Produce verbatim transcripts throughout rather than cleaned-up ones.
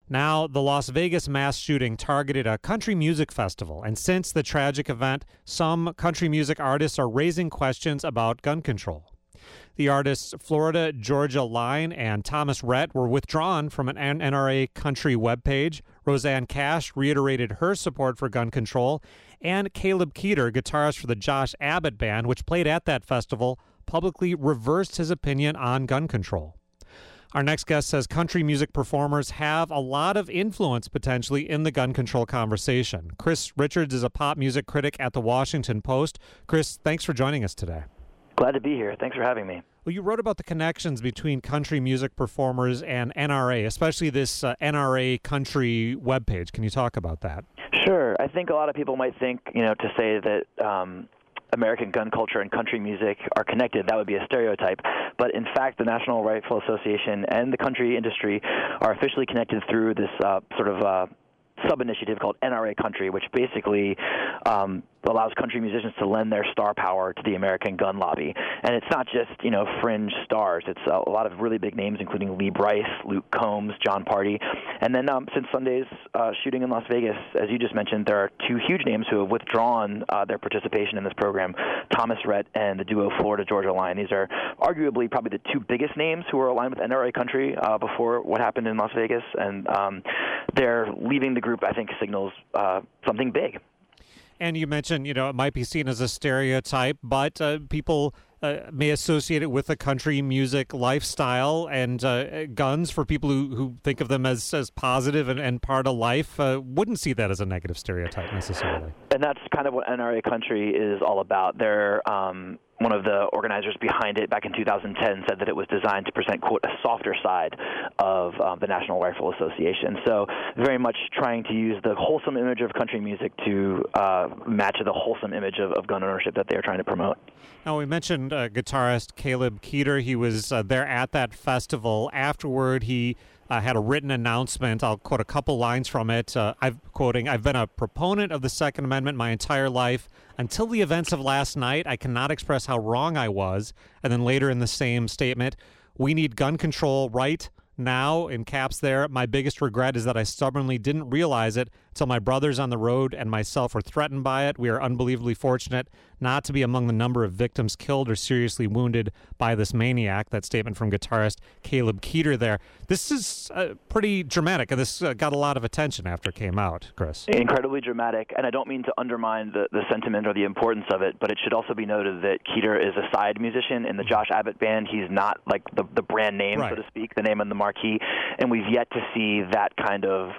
Now, the Las Vegas mass shooting targeted a country music festival, and since the tragic event, some country music artists are raising questions about gun control. The artists Florida Georgia Line and Thomas Rhett were withdrawn from an N R A country webpage. Rosanne Cash reiterated her support for gun control, and Caleb Keeter, guitarist for the Josh Abbott Band, which played at that festival, publicly reversed his opinion on gun control. Our next guest says country music performers have a lot of influence potentially in the gun control conversation. Chris Richards is a pop music critic at the Washington Post. Chris, thanks for joining us today. Glad to be here. Thanks for having me. Well, you wrote about the connections between country music performers and N R A, especially this uh, N R A country webpage. Can you talk about that? Sure. I think a lot of people might think, you know, to say that um, American gun culture and country music are connected, that would be a stereotype. But in fact, the National Rifle Association and the country industry are officially connected through this uh, sort of uh, sub-initiative called N R A Country, which basically um, allows country musicians to lend their star power to the American gun lobby. And it's not just, you know, fringe stars. It's a lot of really big names, including Lee Bryce, Luke Combs, John Party. And then um, since Sunday's uh, shooting in Las Vegas, as you just mentioned, there are two huge names who have withdrawn uh, their participation in this program, Thomas Rhett and the duo Florida Georgia Line. These are arguably probably the two biggest names who are aligned with N R A Country uh, before what happened in Las Vegas. And um, they're leaving the group, I think, signals uh, something big. And you mentioned, you know, it might be seen as a stereotype, but uh, people uh, may associate it with a country music lifestyle, and uh, guns, for people who, who think of them as, as positive and, and part of life, uh, wouldn't see that as a negative stereotype necessarily. And that's kind of what N R A Country is all about. They're um, one of the organizers behind it back in two thousand ten said that it was designed to present, quote, a softer side of um, the National Rifle Association. So very much trying to use the wholesome image of country music to uh, match the wholesome image of, of gun ownership that they are trying to promote. Now, we mentioned uh, guitarist Caleb Keeter. He was uh, there at that festival. Afterward, he uh, had a written announcement. I'll quote a couple lines from it. Uh, I've quoting, "I've been a proponent of the Second Amendment my entire life. Until the events of last night, I cannot express how wrong I was." And then later in the same statement, "We need gun control right now," in caps there. "My biggest regret is that I stubbornly didn't realize it until my brothers on the road and myself were threatened by it. We are unbelievably fortunate not to be among the number of victims killed or seriously wounded by this maniac." That statement from guitarist Caleb Keeter there. This is uh, pretty dramatic, and this uh, got a lot of attention after it came out, Chris. Incredibly dramatic, and I don't mean to undermine the, the sentiment or the importance of it, but it should also be noted that Keeter is a side musician in the Josh Abbott Band. He's not like the, the brand name, right, so to speak, the name on the marquee, and we've yet to see that kind of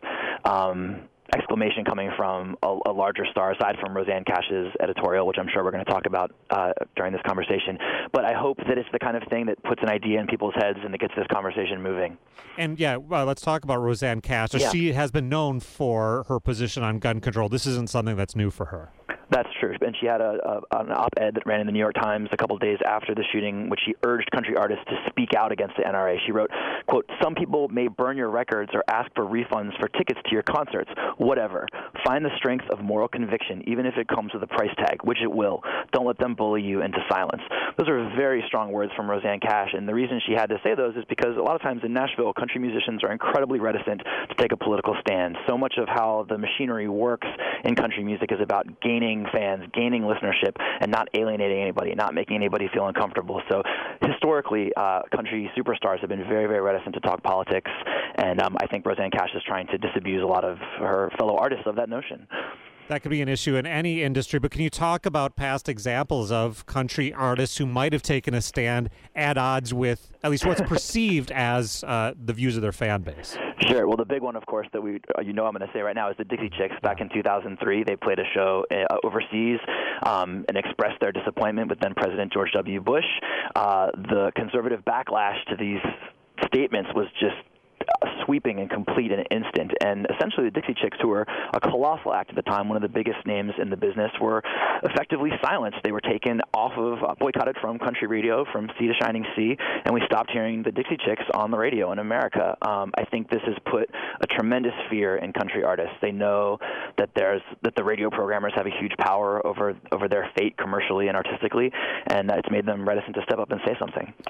um, exclamation coming from a, a larger star, aside from Rosanne Cash's editorial, which I'm sure we're going to talk about uh, during this conversation. But I hope that it's the kind of thing that puts an idea in people's heads and that gets this conversation moving. And yeah, well, let's talk about Rosanne Cash. So yeah. She has been known for her position on gun control. This isn't something that's new for her. That's true. And she had a, a, an op-ed that ran in the New York Times a couple of days after the shooting, which she urged country artists to speak out against the N R A. She wrote, quote, "Some people may burn your records or ask for refunds for tickets to your concerts. Whatever. Find the strength of moral conviction, even if it comes with a price tag, which it will. Don't let them bully you into silence." Those are very strong words from Rosanne Cash, and the reason she had to say those is because a lot of times in Nashville, country musicians are incredibly reticent to take a political stand. So much of how the machinery works in country music is about gaining fans, gaining listenership, and not alienating anybody, not making anybody feel uncomfortable. So historically, uh, country superstars have been very, very reticent to talk politics, and um, I think Rosanne Cash is trying to disabuse a lot of her fellow artists of that notion. That could be an issue in any industry, but can you talk about past examples of country artists who might have taken a stand at odds with at least what's perceived as uh, the views of their fan base? Sure. Well, the big one, of course, that we you know I'm going to say right now is the Dixie Chicks. Back in two thousand three, they played a show uh, overseas um, and expressed their disappointment with then President George W. Bush. Uh, the conservative backlash to these statements was just sweeping and complete in an instant. And essentially the Dixie Chicks, who were a colossal act at the time, one of the biggest names in the business, were effectively silenced. They were taken off of, uh, boycotted from country radio, from sea to shining sea, and we stopped hearing the Dixie Chicks on the radio in America. Um, I think this has put a tremendous fear in country artists. They know that there's that the radio programmers have a huge power over over their fate commercially and artistically, and it's made them reticent to step up and say something.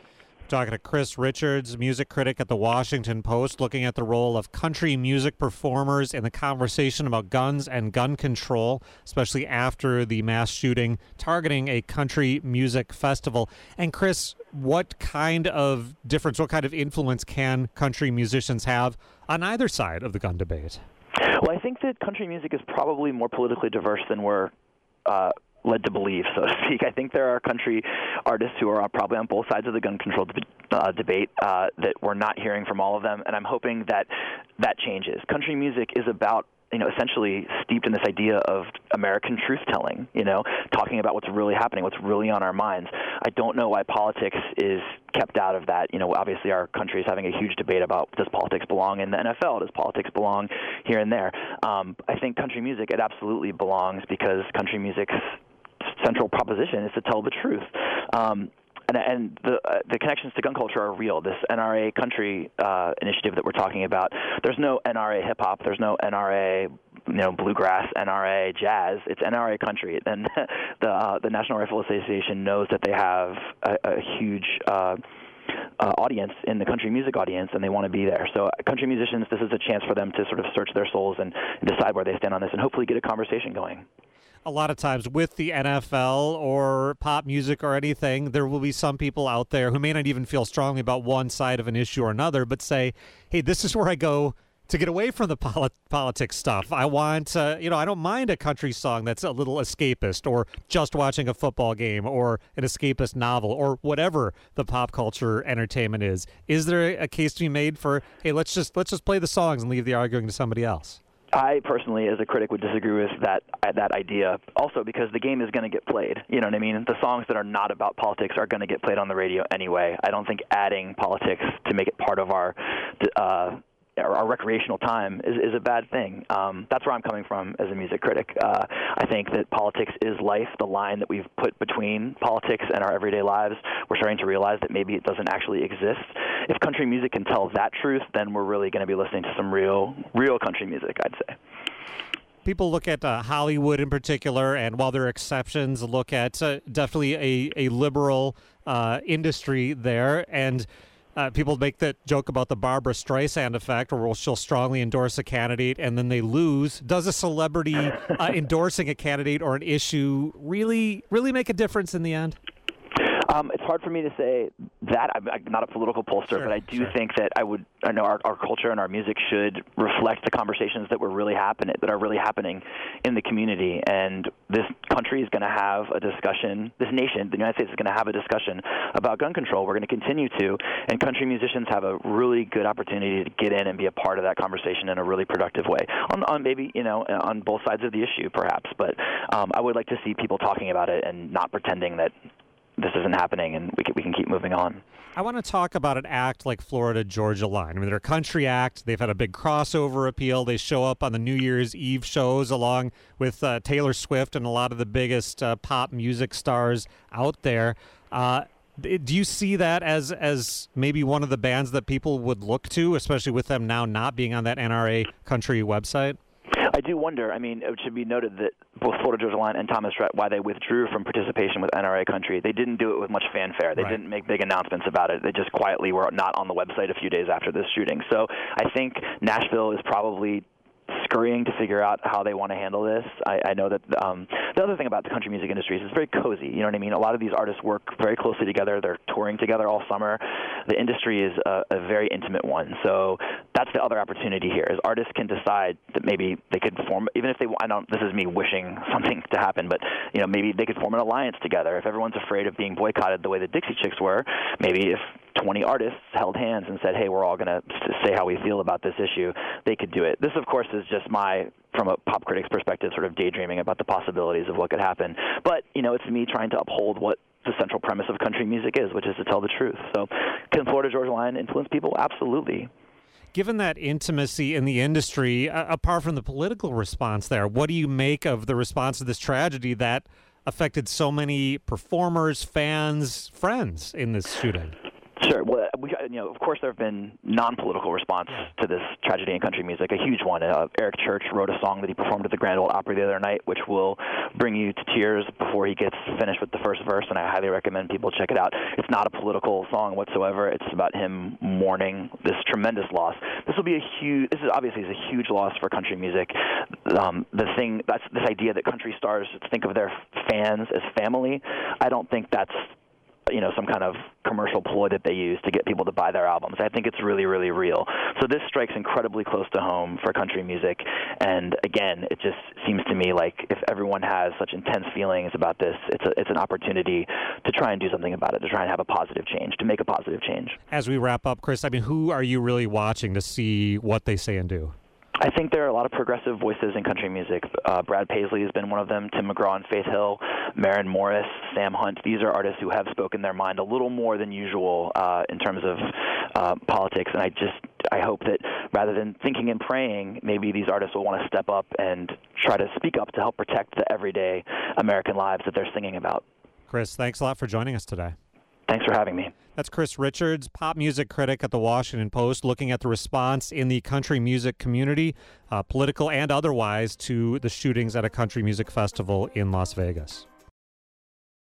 Talking to Chris Richards, music critic at the Washington Post, looking at the role of country music performers in the conversation about guns and gun control, especially after the mass shooting targeting a country music festival. And Chris, what kind of difference, what kind of influence can country musicians have on either side of the gun debate? Well, I think that country music is probably more politically diverse than we're uh, led to believe, so to speak. I think there are country artists who are probably on both sides of the gun control deb- uh, debate uh, that we're not hearing from all of them, and I'm hoping that that changes. Country music is about, you know, essentially steeped in this idea of American truth-telling, you know, talking about what's really happening, what's really on our minds. I don't know why politics is kept out of that. You know, obviously our country is having a huge debate about, does politics belong in the N F L? Does politics belong here and there? Um, I think country music, it absolutely belongs, because country music's central proposition is to tell the truth. Um, And, and the uh, the connections to gun culture are real. This N R A country uh, initiative that we're talking about, there's no N R A hip hop, there's no N R A, you know, bluegrass, N R A jazz. It's N R A country. And the uh, the National Rifle Association knows that they have a, a huge uh, uh, audience in the country music audience, and they want to be there. So uh, country musicians, this is a chance for them to sort of search their souls and, and decide where they stand on this, and hopefully get a conversation going. A lot of times with the N F L or pop music or anything, there will be some people out there who may not even feel strongly about one side of an issue or another, but say, hey, this is where I go to get away from the polit- politics stuff. I want, uh, you know, I don't mind a country song that's a little escapist, or just watching a football game, or an escapist novel, or whatever the pop culture entertainment is. Is there a case to be made for, hey, let's just let's just play the songs and leave the arguing to somebody else? I personally, as a critic, would disagree with that that idea. Also, because the game is going to get played. You know what I mean? The songs that are not about politics are going to get played on the radio anyway. I don't think adding politics to make it part of our uh, our recreational time is, is a bad thing. Um, that's where I'm coming from as a music critic. Uh, I think that politics is life. The line that we've put between politics and our everyday lives, we're starting to realize that maybe it doesn't actually exist. If country music can tell that truth, then we're really going to be listening to some real, real country music, I'd say. People look at uh, Hollywood in particular, and while there are exceptions, look at uh, definitely a, a liberal uh, industry there. And uh, people make that joke about the Barbara Streisand effect, where she'll strongly endorse a candidate and then they lose. Does a celebrity uh, endorsing a candidate or an issue really, really make a difference in the end? Um, it's hard for me to say that. I'm, I'm not a political pollster, sure, but I do sure. think that I would. I know our, our culture and our music should reflect the conversations that were really happening, that are really happening in the community. And this country is going to have a discussion. This nation, the United States, is going to have a discussion about gun control. We're going to continue to, and country musicians have a really good opportunity to get in and be a part of that conversation in a really productive way. On, on maybe you know on both sides of the issue, perhaps. But um, I would like to see people talking about it and not pretending that this isn't happening, and we can, we can keep moving on. I want to talk about an act like Florida Georgia Line. I mean, they're a country act. They've had a big crossover appeal. They show up on the New Year's Eve shows along with uh, Taylor Swift and a lot of the biggest uh, pop music stars out there. Uh, do you see that as as maybe one of the bands that people would look to, especially with them now not being on that N R A country website? I do wonder. I mean, it should be noted that both Florida Georgia Line and Thomas Rhett, why they withdrew from participation with N R A Country, they didn't do it with much fanfare. They right. didn't make big announcements about it. They just quietly were not on the website a few days after this shooting. So I think Nashville is probably scurrying to figure out how they want to handle this. I, I know that um, the other thing about the country music industry is it's very cozy. You know what I mean? A lot of these artists work very closely together. They're touring together all summer. The industry is a, a very intimate one. So that's the other opportunity here, is artists can decide that maybe they could form, even if they, I don't, this is me wishing something to happen, but you know, maybe they could form an alliance together. If everyone's afraid of being boycotted the way the Dixie Chicks were, maybe if twenty artists held hands and said, hey, we're all going to say how we feel about this issue, they could do it. This, of course, is just my, from a pop critic's perspective, sort of daydreaming about the possibilities of what could happen. But, you know, it's me trying to uphold what the central premise of country music is, which is to tell the truth. So can Florida Georgia Line influence people? Absolutely. Given that intimacy in the industry, uh, apart from the political response there, what do you make of the response to this tragedy that affected so many performers, fans, friends in this shooting? Sure. Well, we, you know, of course, there have been non-political response to this tragedy in country music, a huge one. Uh, Eric Church wrote a song that he performed at the Grand Ole Opry the other night, which will bring you to tears before he gets finished with the first verse, and I highly recommend people check it out. It's not a political song whatsoever. It's about him mourning this tremendous loss. This will be a huge. This is obviously is a huge loss for country music. Um, the thing that's this idea that country stars think of their fans as family. I don't think that's, you know, some kind of commercial ploy that they use to get people to buy their albums. I think it's really, really real. So this strikes incredibly close to home for country music. And again, it just seems to me like if everyone has such intense feelings about this, it's a, it's an opportunity to try and do something about it, to try and have a positive change, to make a positive change. As we wrap up, Chris, I mean, who are you really watching to see what they say and do? I think there are a lot of progressive voices in country music. Uh, Brad Paisley has been one of them, Tim McGraw and Faith Hill, Maren Morris, Sam Hunt. These are artists who have spoken their mind a little more than usual uh, in terms of uh, politics, and I just I hope that rather than thinking and praying, maybe these artists will want to step up and try to speak up to help protect the everyday American lives that they're singing about. Chris, thanks a lot for joining us today. Thanks for having me. That's Chris Richards, pop music critic at the Washington Post, looking at the response in the country music community, uh, political and otherwise, to the shootings at a country music festival in Las Vegas.